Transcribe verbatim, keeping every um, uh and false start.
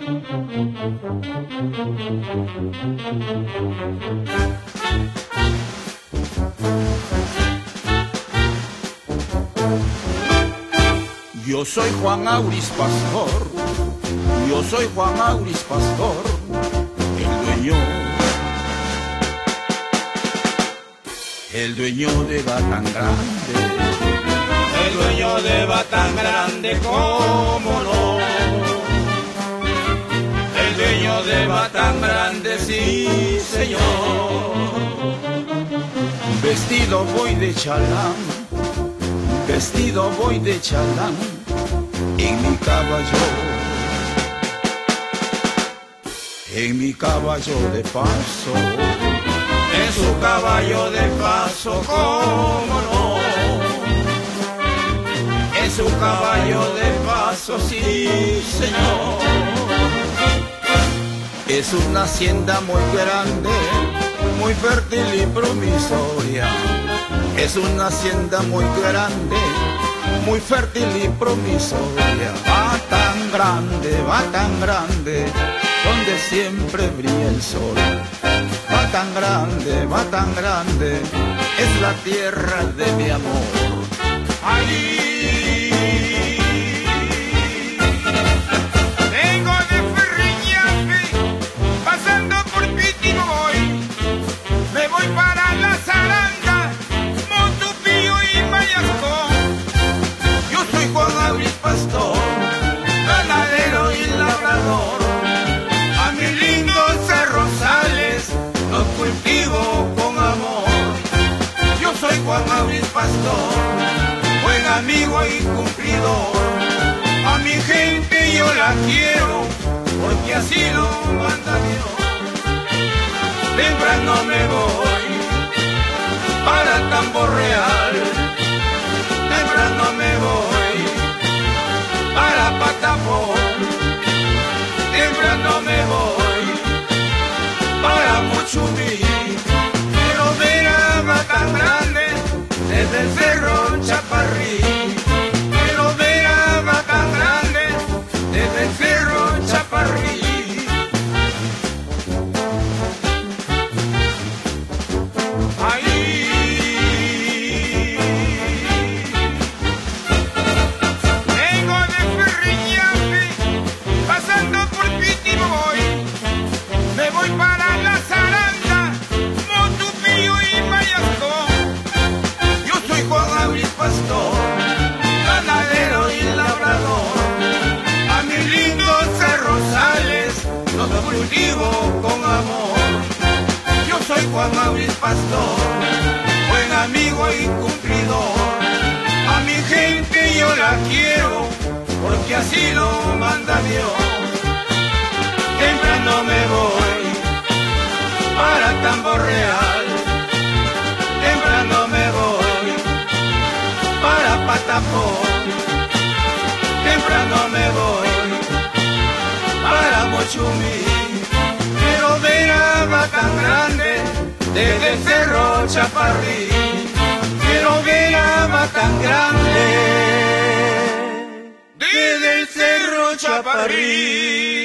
Yo soy Juan Auris Pastor, yo soy Juan Auris Pastor, el dueño, el dueño de Batán Grande, el dueño de Batán Grande, cómo no, el dueño de Batán Grande, sí señor. Vestido voy de chalán, vestido voy de chalán, en mi caballo, en mi caballo de paso, en su caballo de paso, cómo no, en su caballo de paso, sí señor. Es una hacienda muy grande, muy fértil y promisoria. Es una hacienda muy grande, muy fértil y promisoria. Va tan grande, va tan grande, donde siempre brilla el sol. Va tan grande, va tan grande, es la tierra de mi amor. Ahí Pastor, ganadero y labrador, a mis lindos cerrozales los cultivo con amor. Yo soy Juan Auris Pastor, buen amigo y cumplidor. A mi gente yo la quiero, porque así lo manda Dios. Temprano me voy para Tambo Real, temprano me voy para Patapón, temprano me voy para Muchumí. Quiero ver a Batán Grande desde el Cerro Chaparrí. Quiero ver a Batán Grande desde el Cerro Chaparrí. Ganadero y labrador, a mis lindos cerrozales los cultivo con amor. Yo soy Juan Auris Pastor, buen amigo y cumplidor. A mi gente yo la quiero, porque así lo manda Dios. Temprano me voy para Tambo Real, temprano me voy para Patapón, temprano me voy para Mochumí. Quiero ver a Batán Grande desde el Cerro Chaparrí. Quiero ver a Batán Grande desde el Cerro Chaparrí.